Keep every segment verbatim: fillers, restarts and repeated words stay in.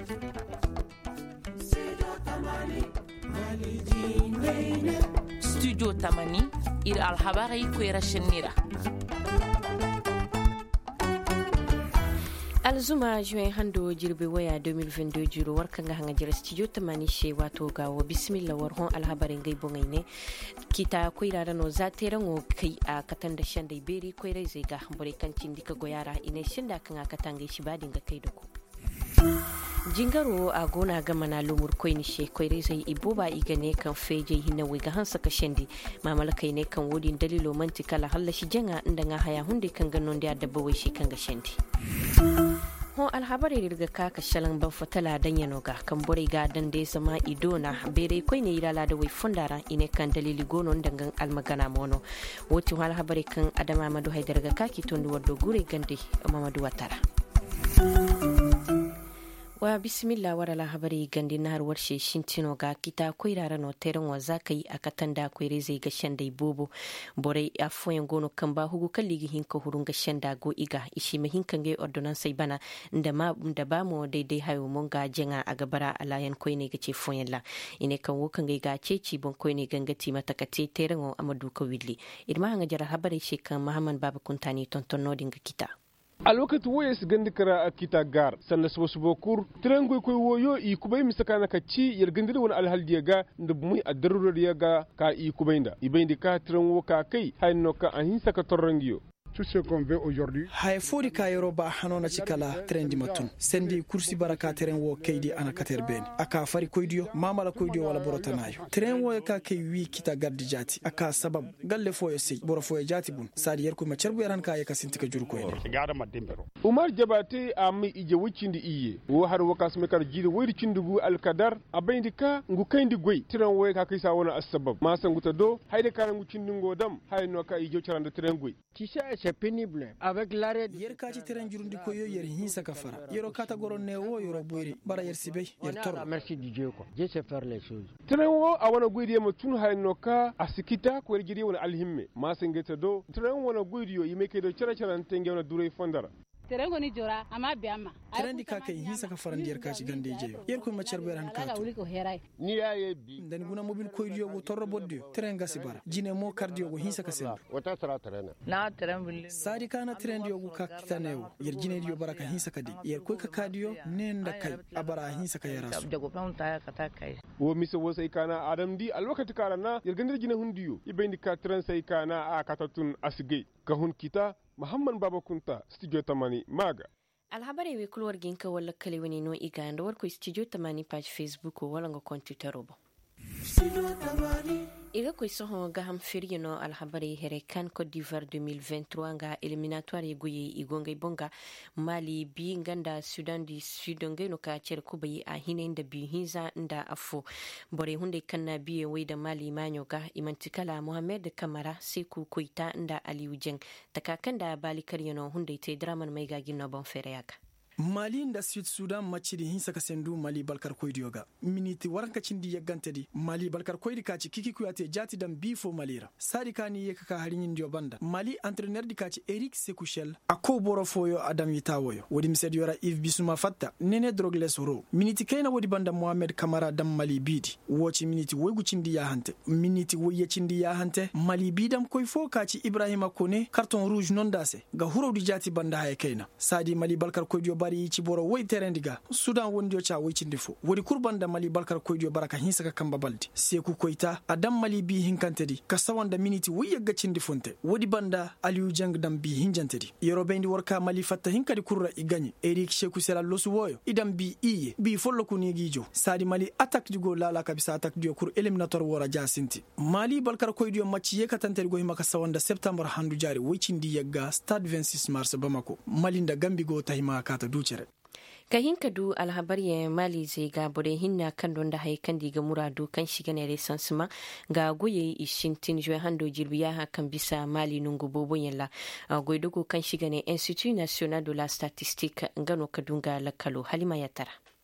Studio Tamani ir alhabari kwera shenira. Alzuma juin hando jirbe waya deux mille vingt-deux juro warkan ga hanga jira studio Tamani she wato gawo bismillah warhon alhabarin gai bongaine kita koira da no zateran o kai a katan da shan dai beri koira zai ga hambore kancin dika goyara ine shinda kan a katan gai shi badin ga kai da ku jingaro a gona gama na lumur koi ni she koi zai iboba igane kan feje hinna we ga hansa ka shendi mamala kai ne kan wodin dalilo mantika la halla shi janga inda nga haya hunde kan ganon da dabba wai shi kan ga shendi ho alhabari daga kaka shalan ban fatala dan yanoga kan bore ga dan da sama idona bere koi ne irala da wai fundara ine kan dalili gonon dangan almagana mono woti alhabari kan adama madu haidar ga kaki tondo waddo gure gande mamadu watara wa bismillah wara la habari gandi nar warshe shintino ga kita koirara no teren wa zakai akatanda koire zai ga shanda bobo bore afoyen gono kan ba hugu kalligi hinka hurun ga shanda go iga ishi mahin kan ga ordonance sai bana inda ma da ba mu daidai hayo mun ga jenga a gabara alayan koine ga ce foyen la ine kan wo kan ga ga ceci bon koine gangati mata kate teren wa amadu ko willi irma hanga jara habari she kan muhammad baba kuntani tonton nodin ga kita a lokacin waye su gandi kara a kita gar sannan su wasu bokur tiran goi koi woyo i kubai misaka na kaci yar gandi wani alhaldi ya ga da mu a darurar ya ga ka i kubai da ibai da ka tiran wo ka kai hayin no ka an hin saka torrangiyo tout ce qu'on veut aujourd'hui hay fodi kayro ba hanona cikala trendi matun sendi kursi baraka tren wo kaydi ana kater ben aka fari koydiyo mamala koydiyo wala borotanayo tren wo ka kay wi kita gardi jati aka sabab galle foyo sey boro foyo jati bun sadi yer ko ma cerbu yaran ka yaka sintika juru koyde gada ma dembero umar jabate am ije wucindi iye wo har wakas me kar jiri woydi cindugu alkadar abayndi ka ngu kayndi goy tren wo ka kay sa wona asbab ma sanguta do hayde karangu cindingo dam hayno ka ijo carande tren goy c'est pénible avec l'arrêt yer kati teren jurundi ko yo yer hinsa ka fara yero kata goro ne wo yoro boyri bara yer sibe yer toro merci du Dieu quoi Dieu sait faire les choses teren wo a wana goydi ma tun hayno ka asikita ko yer gidi wona alhimme ma sengeta do teren wona goydi yo yimeke do cara cara tenge wona dure fondara terengo ni jora ama biama terendi ka kai hinsa ka faran diyar kaci gande je yer ko ma cerbe ran ka ni yaye bi dan guna mobil ko yo go torro boddio terenga sibara jine mo cardio go hinsa ka sen wata tara terena na teren sadi kana terendi yo go ka kitanewo yer jine dio baraka hinsa ka di yer ko ka kadio nenda kai abara hinsa ka yara su jago fam ta ka ta kai wo mi so wo sai kana adam di alwakati karana yer gande jine hundiyo ibendi ka tren sai kana a katatun asige ka hun kita muhammad baba kunta studio Tamani maga alhabari we kulwar ginka wala kale wani no iga anda warko studio Tamani page facebook wala ngo konti tarobo iga ko so ga ham firino alhabari here kan Côte d'Ivoire deux mille vingt-trois nga eliminatoire goyi igonga bonga Mali bi nganda Sudan di Sudan ngeno ka cer ko bayi a hinenda bi hinza nda afo bore hunde kanna biye wayda Mali manyoga imantikala Mohamed Kamara Seku Koita nda Aliou Dieng takakanda bali karyono hunde te draman mai ga ginno bon fereyaga Mali nda Sud Sudan macidi hinsa ka sendu Mali balkar koydi yoga miniti waranka cindi yagantedi Mali balkar koydi kaci kiki kuyate jati dam bifo malira sadi kani yeka ka harin dio banda Mali entraîneur di kaci Eric Sekouchel ako boro foyo Adam Yitawoyo wodi mised yora Yves Bissouma fatta nene drogles ro miniti kayna wodi banda Mohamed Kamara dam Mali bidi woci miniti woygu cindi ya hante miniti woye cindi ya hante Mali bidam koy fo kaci Ibrahima Kone carton rouge non dase ga huro di jati banda hay kayna sadi Mali balkar koydi ci boro woy terendiga Sudan wondio cha woy cindi fo wodi kurbanda Mali balkar koydio baraka hinsa ka kamba baldi Seku Koita adam Mali bi hinkantedi ka sawanda miniti woy yagga cindi fonte wodi banda Aliou Dieng dam bi hinjantedi yoro bendi worka Mali fatta hinkadi kurra igani Eric Sekou Sera losu woyo idam bi iye bi follo ko negijo sadi Mali attaque digo lala kabisa attaque dio kur eliminatoire wora jasinti Mali balkar koydio match yekatantedi go himaka sawanda septembre handu jari woy cindi yagga stade vingt-six mars Bamako Mali nda gambi go tahima kata ducere kahin kadu alhabari Mali zai ga bore hinna kan don da haikan diga muradu kan shiga ne resansuma ga goye ishin tin jo hando jirbiya ha kan bisa Mali nungu bobo yalla goidogo kan shiga ne Institut National de la Statistique ngano kadunga lakalo Halima Yatara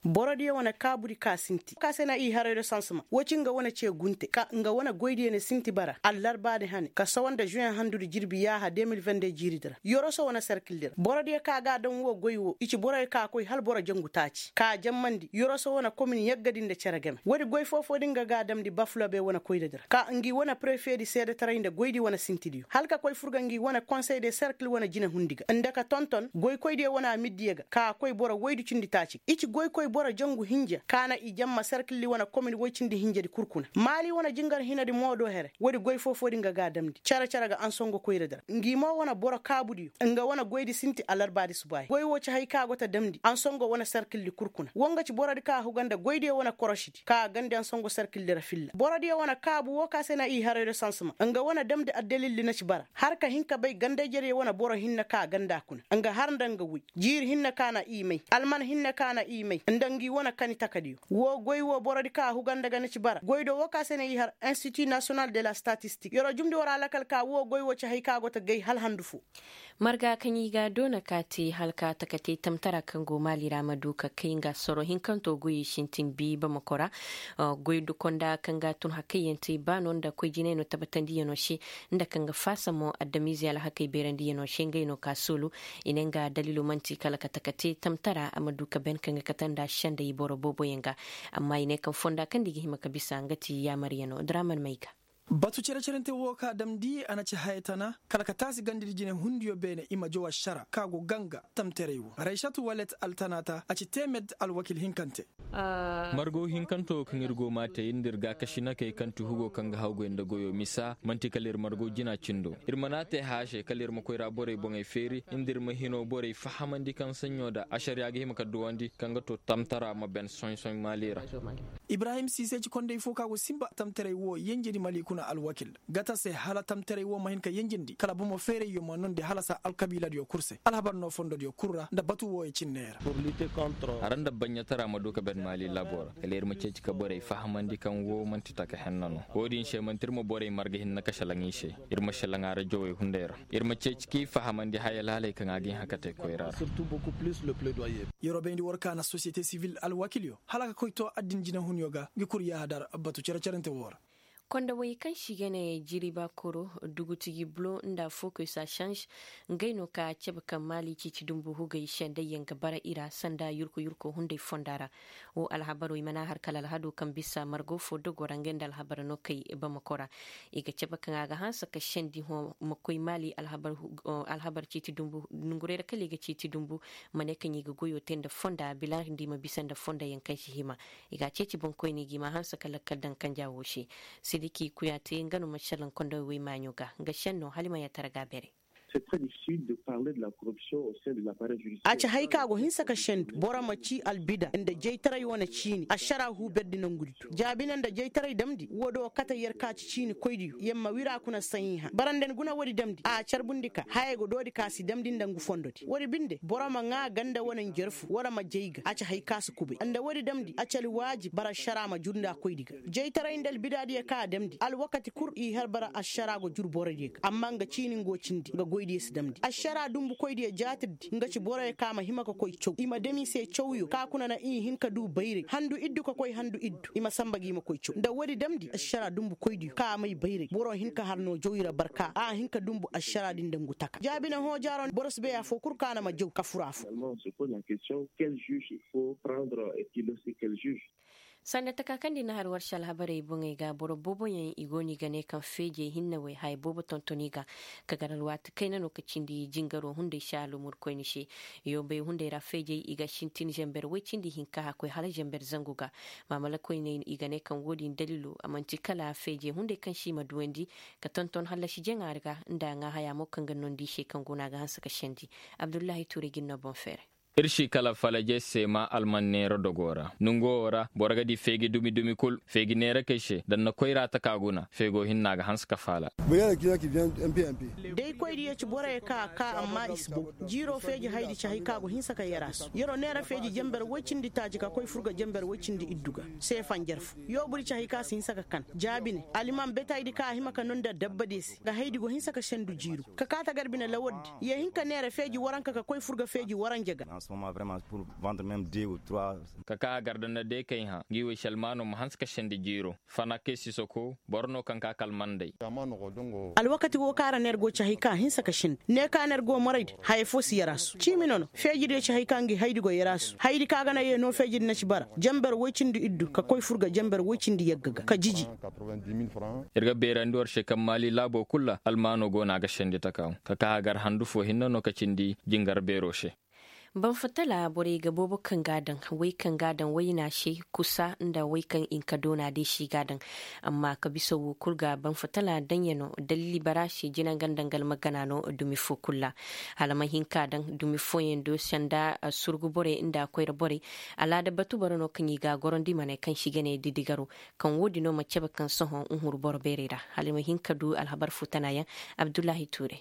borodi wana kaburi ka sinti ka sena i harare sansuma wocin ga wana ce gunte ka nga wana goidi ne sinti bara allar bade hane ka sawanda juin handuri jirbi ya ha deux mille vingt-deux jiridara yoro so wana circle borodi ka ga dan wo goywo ici borodi ka koy hal boro jangu taci ka jammandi yoro so wana commune yaggadin da ceragame wodi goy fofo dinga ga dam di bafula be wana koyda dara ka ngi wana préfet di sede tarainde goydi wana sintidiyo halka koy furga ngi wana conseil des cercle wana jina hundiga ndaka tonton goy koyde wana middiga ka koy boro woydu cindi taci ici goy koy boro jangu hinja kana i jamma cercle li wana commune woy cindi hinja di kurkuna mali wana jingar hina di modo here wodi goy fofo dinga ga dam di cara cara ga ansongo koyda dara ngi mo wana boro kabudiyo nga wana goydi sinti alarbadi subay goy wo ci hay ka gota damdi ansongo wana cercle li kurkuna wonga ci borodi ka huganda goyde wana koroshiti ka gande ansongo cercle li rafilla borodi wana kabu wo ka sena i harare sansuma nga wana damdi adelil li na ci bara har ka hinka bay gande jere wana boro hinna ka ganda kuna nga har ndanga wi jir hinna kana i mai alman hinna kana i mai ndangi wana kani takadiyo wo goy wo borodi ka huganda ga na ci bara goydo wo ka sena i har institut national de la statistique yoro jumdi wara lakal ka wo goy wo ci hay ka gota gay hal handufu marga kanyi ga dona kati halka takate tamtara kan goma lira maduka kai ga soro hinkanto goyi shintin bi ba makora uh, goyi dukonda kan ga tun hakayyanti ba non da koi jine no tabatan diya no shi inda kan ga fasa mo adamizi ala hakai beran diya no shi ngai no kasulu inen ga dalilu manti kala ka takate tamtara a maduka ben kan ga katanda shanda yi boro bobo yanga amma ine kan fonda kan digi himaka bisa ngati ya mariano draman maika batu cere cerente woka damdi anaci haytana kala ka tasi gandiri jine hundiyo bene ima jowa shara kago ganga tamterewo raishatu walet altanata aci temed alwakil hinkante uh... margo hinkanto kangirgo mate indirga kashina kay kantu hugo kanga hawgo inda goyo misa manti kalir margo jina cindo irmanate hashe kalir makoyra bore bongay feri indir mahino bore fahamandi kan sanyo da ashariya ga himaka duwandi kanga to tamtara ma ben soñ soñ malira ibrahim sise ci konde fo kago simba tamterewo yenjedi malikuna alwakil gata se hala tamtere wo mahin ka yenjindi kala bomo fere yo non de hala sa alkabila dio kurse alhabar no fondo dio kurra da batu wo e cinnera pour lutter contre aranda banyatara maduka ben mali labora eler ma ceci ka bore fahamandi kan wo manti taka hennano wodi she mantir mo bore marga hinna ka shalangi she irma shalanga ra jowe hundera irma ceci ki fahamandi hayalale kan agi hakate koira surtout beaucoup plus le plaidoyer yoro bendi worka na société civile alwakilio halaka koyto addin jina hunyoga gikur ya hadar batu cere cerente wora Konda wai kan shiga ne jiri ba koro dugutigi blo nda focus a change ngaino ka ceba kan mali cici dumbu huga yishen da yanga bara ira sanda yurko yurko hunde fondara o alhabaro imana har kala alhado kan bisa margo fo dogo rangen da alhabaro no kai ba makora iga ceba kan aga hansa ka shendi ho makoi mali alhabar alhabar cici dumbu nungure da kale ga cici dumbu mane kan yiga goyo tenda fonda bila ndi ma bisa da fonda yankan shi hima iga cici bon koi ni gima hansa kala kaldan kan jawo shi diki kuyate ngano mashalan kondo wi manyoga gashanno halima ya taraga bere. C'est très difficile de parler de la corruption au sein de l'appareil judiciaire. Acha haika go hinsa ka shendu bora machi albida inda jeytara yona chini ashara hu beddi nanguditu jabinan da jeytara damdi wodo kata yer ka chini koydi yemma wira kuna sanyiha baranden guna wodi damdi a charbundika hayego dodi kasi damdi ndangu fondoti wodi binde bora ma nga ganda wonan jerfu wora ma jeyga acha haika su kube anda wodi damdi achali waji bara shara ma junda koydiga jeytara indal bidadi ka damdi al wakati kur i har bara ashara go jur bora dik amma nga chini ngo chindi nga goydi damdi ashara dumbu koydi jatid ngaci bora kama himaka koy chow ima demi se chowyo ka kuna na i hinka du bayre handu iddu ko koy handu iddu ima sambagi ma koy chow nda wadi damdi ashara dumbu koydi ka mai bayre boro hinka harno jowira barka a hinka dumbu ashara din dangu taka jabina ho jaron boros be ya fo kurkana ma jow kafurafo se pose la question quel juge il faut prendre et puis c'est quel juge sanda takakandi na harwar shal habare bunga ga boro bobo yan igoni gane kan feje hinna wai hay bobo tontoni ga kagaral wat kaina lokacin di jingaro hunde shalu murko ni she yo be hunde ra feje iga shintin jember wacin di hinka ha ko hala jember zanguga mamala ko ne igane kan wodi dalilu amanti kala feje hunde kan shi maduwendi ka tonton hala shi jengarga nda nga haya mo kan gannon di she kan guna ga hansa ka shendi abdullahi ture ginno bon fere irshi kala falaje sema alman nero dogora nungora boraga di fegi dumi dumi kul fegi nera keshe dan na koira ta kaguna fego hinna ga hanska fala bayana kiya ki biyan M P M P dai koydi ya ci bora ka ka amma isbo jiro feji haidi ci haika go hinsa ka yaras yoro nera feji jember wacin di taji ka koy furga jember wacin di idduga se fanjerfu yo buri ci haika sin saka kan jabine aliman betaydi ka himaka non da dabba desi ga haidi go hinsa ka shendu jiro ka kata garbina lawod ye hinka nera feji waranka ka koy furga feji waran jaga ce moment vraiment pour vendre même deux ou trois. Kaka gardana de kai ha giwe shalmano mahanska shende jiro fana ke sisoko borno kanka kalmandai. Alwakati wo kara nergo chahika hinsa kashin ne ka nergo moraid hayfo siyarasu chiminono fejide chahika ngi haydigo yarasu haydi kaga na ye no fejide na chibara jamber wocindi iddu ka koy furga jamber wocindi yaggaga ka jiji irga berandor shekam mali labo kulla almano gona ga shende takaw kaka gar handu fo hinno no kacindi jingar beroshe ban fatala bore ga bobo kan gadan wai kan gadan wai na shi kusa inda wai kan in kadona dai shi gadan amma ka biso kurga ban fatala dan yano dalili barashi jinan gandan gal magana no dumi fo kulla halama hinka dan dumi fo yendo sanda surgu bore inda akwai bore ala da batu barano kan yi ga goron di mane kan shige ne didigaro kan wodi no mace kan sohon unhur bor berera halama hinka du alhabar futana ya Abdullahi Ture.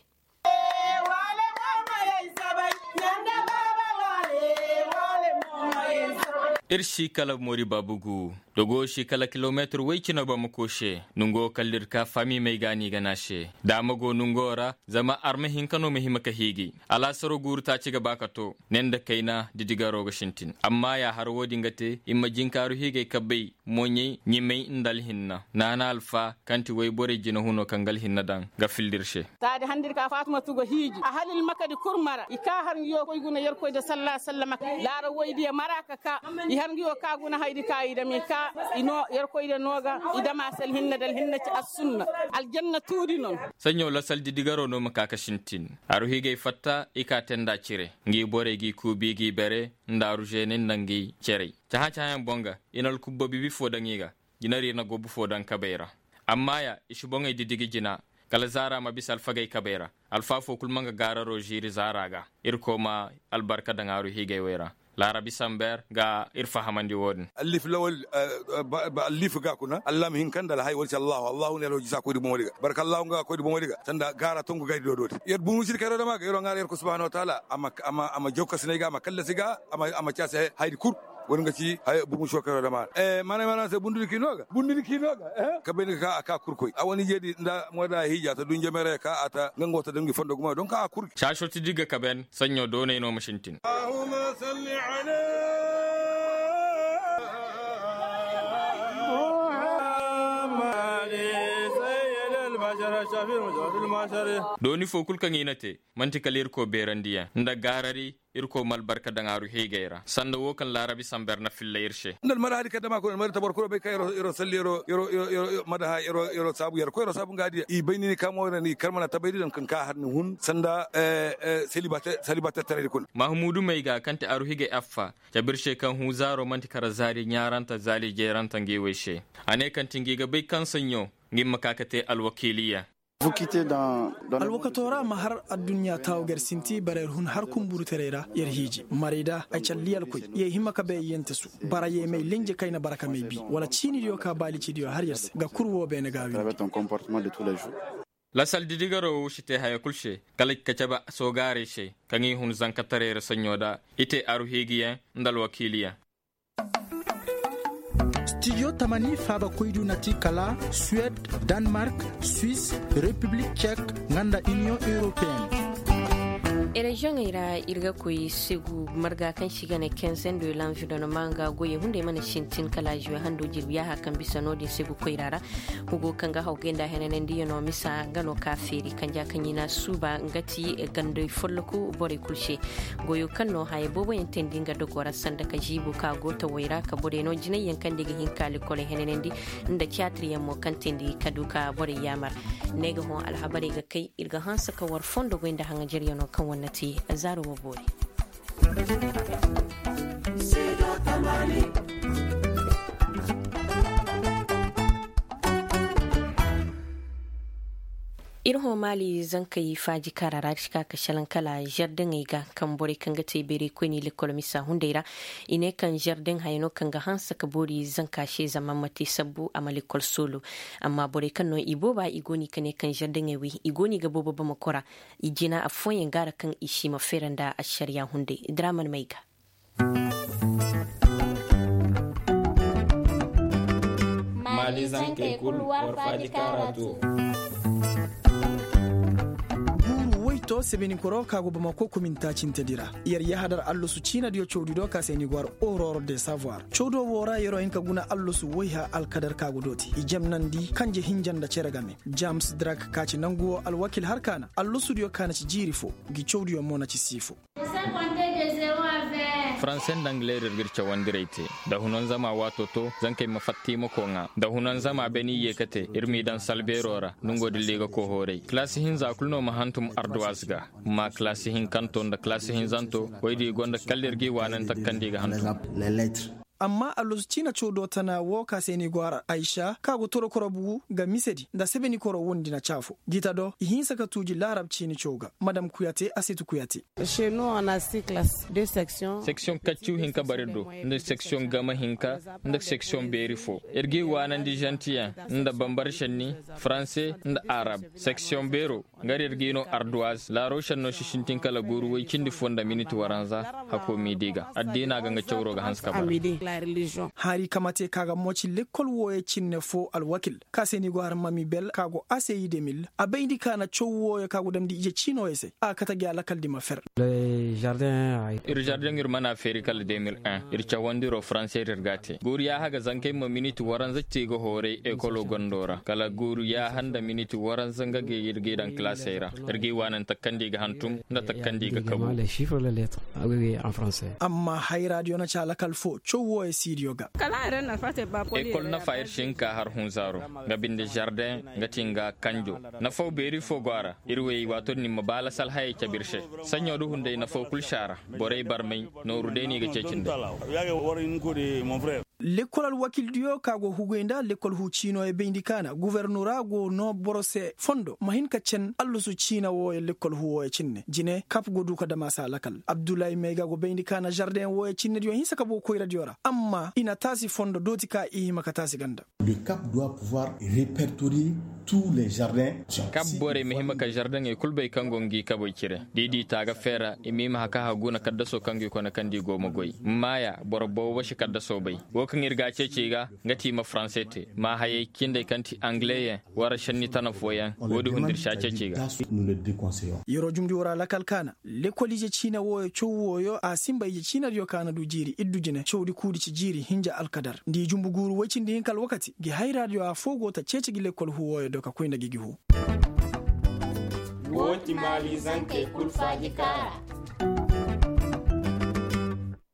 irshi kala mori babugu dogo shi kala kilometer wai kina ba makoshe nungo kallir ka fami mai gani ganashe da mago nungora zama armahin kano muhimma ka higi ala saro gurta ci gaba ka to nen da kaina didigaro ga shintin amma ya har wodin gate imma jinkaru hige kabbai monye nyimai indal hinna nana alfa kanti wai bore jina huno kangal hinna dan ga fildirshe tade handir ka fatuma tugo hiji a halil makadi kurmara ika har yo koy guna yer koy da sallallahu alaihi wasallam lara woydi maraka ka har ngiyo ka guna haydi kayida mi ka ino yer koyde noga idama sal hinna dal hinna ci as-sunna aljanna tudi non sanyo la sal didigaro no makaka shintin aru hige fatta ika tenda cire ngi bore gi kubi gi bere ndaru jenen nangi cere ta ha bonga inal kubbo bibi fodangiga jinari na gobu fodan kabera amma ya ishi bonga didigi jina kala zara ma bisal fagay kabera alfafo kulmanga gararo jiri zaraga irkoma albarka dangaru hige wera العربي سامبر غا ارفع حمندي ودن اللي في الاول اللي في غاكونا اللهم هين كان دال هاي ولش الله الله نلو جزا كودي بوموديغا بارك الله غا كودي بوموديغا تندا غارا تونغو غاي دودوت يد بومو سير كارو دما يرو غار يركو سبحانه وتعالى اما اما اما جوكا سنيغا ما كلا سيغا اما اما تياسه هاي كور wonga ci hay bu mu shokara dama eh mane mana se bundu kinoga bundu kinoga eh ka ben ka ka kurkoy awani jedi nda moda hija ta dunje mere ka ata ngangota dangi fondo guma don ka kurki shasho ti diga ka ben sanyo do ne no mashintin Allahumma salli ala doni fokul kan yinate mantikalir ko berandiya nda garari irko mal barka dangaru hegeira sanda wokan larabi samber na filla irshe ndal mara hadi kadama ko mara tabar ko be kayro iro salliro iro iro madaha iro iro sabu yar ko iro sabu ngadi i bayni kamo ni karmana tabaydi dan kan ka hadni hun sanda eh celibate celibate tare kun mahmudu maiga kante aru hige affa jabirshe kan hu zaro mantikara zari nyaranta zali jeranta ngeweshe ane kan tingiga be kan sanyo ngimma kakate alwakiliya Vous quittez dans, dans alwakatora mahar adunya tawgar sinti barer hun har kumburu terera yer hiji marida ay chaliyal koy ye himaka be yentesu bara ye may lenje kayna baraka may bi wala chini dio ka bali ci dio har yerse ga kurwo be na gawi avec ton comportement de tous les jours la sal didigaro shite haya kulshe kalik kacaba sogare she kangi hun zankatare sanyoda ite aru higiya ndal wakiliya Studio Tamani Faba Koidu Nati Kala, Suède, Danemark, Suisse, République tchèque, Nganda Union Européenne. Région ira irga koy segu marga kan shiga ne kensen de l'environnement ga goye hunde mana shintin kala juwe hando jirbiya hakan bisa no di segu koirara hugo kanga hawgenda henenen di no misa gano kafiri kanja kanyina suba ngati e gando folloku bore kulshe goyo kanno hay bobo entendinga do gora sanda ka jibu ka gota waira ka bore no jinay yankan diga hinkali kole henenen di nda teatri mo kantendi kaduka bore yamar nega ho alhabari ga kai irga hansa ka war fondo goinda hanga jeriyo no kan wannan ti azaro wabori irho mali zankai faji karara shika kashalan kala jardin aiga kan bore kan ga tebere ko ni lekol misa hundeira ine kan jardin hayno kan ga hansa ka bori zanka she zaman mate sabbu amali kol solo amma bore kan no ibo ba igoni kane kan jardin ewi igoni ga bobo ba makora ijina afoyen gara kan ishi maferanda a shari'a hunde draman maiga mali zankai kul war faji karatu to sebeni koro kago bamako kominta cintedira yer yahadar allusu cina dio chowdi do kaseni gwar aurore de savoir chowdo wora yero en kaguna allusu woyha alkadar kago doti i jamnandi kanje hinjanda ceregame james drak kaci nanguwo alwakil harkana allusu dio kana ci jiri fo gi chowdi yo mona ci sifo français d'anglais regircha wandirete da hunon zama wato to zankai mafatti makonga da hunon zama beni yekate irmi dan salberora nungo dillega ko hore classe hin zakulno mahantum ardwasga ma classe hin kanton da classe hin zanto waydi gonda kallergi wanan takkandi ga hantum les lettres. amma allos cina codo tana wo kaseni gwara aisha kago toro korobu ga misedi da sebeni koro wondi na chafo gita do ihin saka tuji larab cini choga madam kuyate asitu kuyate chez nous on a six classes deux sections section kachu hinka barido nda section gama hinka nda section berifo ergi wanan di gentien nda bambar shanni français nda arab section bero ngari ergi no ardoise la roshan no shishintin kala guru way kindi fonda minute waranza hako midiga addina ganga chawro ga hanska ba religion hari kamate kaga mochi l'école woye cinne fo alwakil kaseni go har mami bel kago aseyi demil abendi kana chowo kago damdi je chino ese a kata gi alakal di mafer le jardin ir jardin ir mana feri kal deux mille un ir chawandiro français regate guru ya haga zankai ma minute waran zatti go hore école gondora kala guru ya handa minute waran zanga ge yirge dan classera irgi wanan takkandi ga hantum da takkandi ga kabu les chiffres les lettres oui en français amma hay radio na chala kal fo chowo e sidioga kala ren na fate ba poli école na fayir shinka har hunzaro ga binde jardin ga tinga kanjo na fo beri fo gwara irwe wato ni mabala sal hay kabirshe sanyo du hunde na fo kul shara borey barmay no rudeni ga cecinde l'école alwakil dio kago hugenda l'école hu chino e bindikana gouvernora go no borose fondo mahin ka cen allusu china wo e l'école hu e cinne jine kap go du ka damasa lakal abdoulaye mega go bindikana jardin wo e cinne dio hinsa ka bo ko radiora amma ina tasi fondo doti ka i makatasi ganda le cap doit pouvoir répertorier tous les jardins cap bore mehima ka jardin e kulbay kango ngi kabo kire didi taga fera e mima haka haguna kaddaso kangi ko na kandi go magoy maya borbo washi kaddaso bay kan irga cece ga ngati ma français te ma haye kinde kanti anglais wara shanni tana foyan wodi hundir sha cece ga nous le déconseillons yoro jumdi wora lakal kana l'école je china wo chowo yo a simba je china yo kana du jiri iddu jine chowdi kudi ci jiri hinja alkadar ndi jumbu guru wacindi hinkal wakati gi hay radio a fogo ta cece gi l'école huwo yo doka koynda gi gi hu woti mali zanke kulfaji kara